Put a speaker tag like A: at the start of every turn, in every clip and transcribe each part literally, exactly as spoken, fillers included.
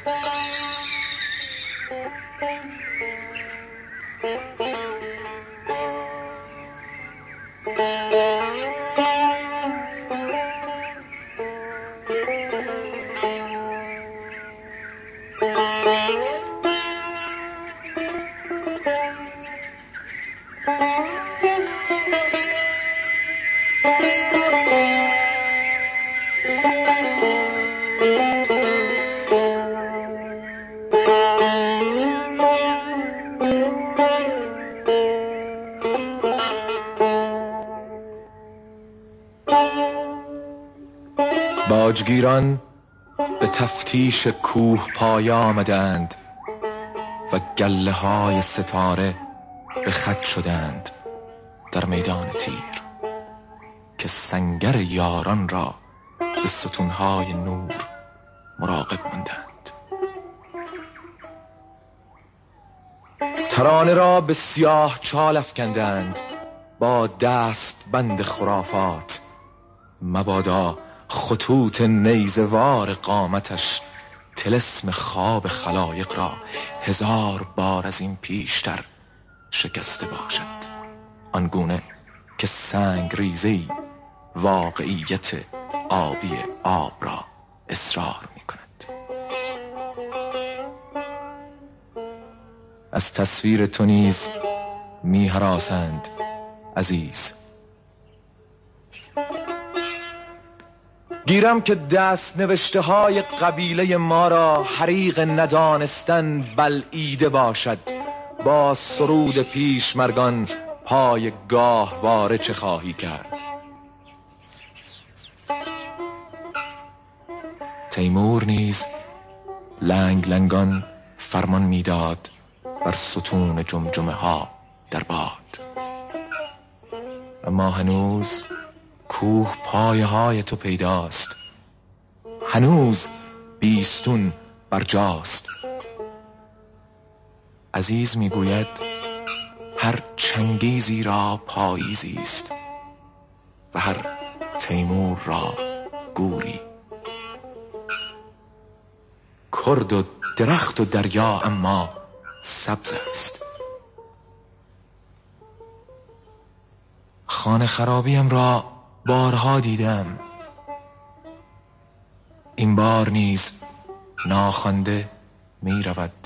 A: باجگیران به تفتیش کوه پای آمدند و گله های ستاره به خط شدند در میدان تیر که سنگر یاران را به ستونهای نور مراقب ماندند. ترانه را به سیاه چال افکندند با دست بند خرافات، مبادا خطوط نیزوار قامتش طلسم خواب خلایق را هزار بار از این پیشتر شکسته باشد، آنگونه که سنگ ریزی واقعیت آبی آب را اصرار می کند. از تصویر تو نیز می هراسند عزیز. گیرم که دست نوشته های قبیله ما را حریق ندانستن بلعیده باشد، با سرود پیشمرگان پای گاهواره چه خواهی کرد؟ تیمور نیز لنگ لنگان فرمان میداد بر ستون جمجمه ها در باد، اما هنوز کوه پایه های تو پیداست، هنوز بیستون بر جاست. عزیز میگوید هر چنگیزی را پاییزی است و هر تیمور را گوری. کرد و درخت و دریا اما سبز است. خانه خرابیم را بارها دیدم، این بار نیز ناخوانده می رود.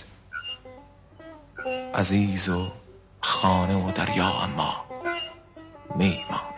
A: عزیز و خانه و دریا اما می ماند.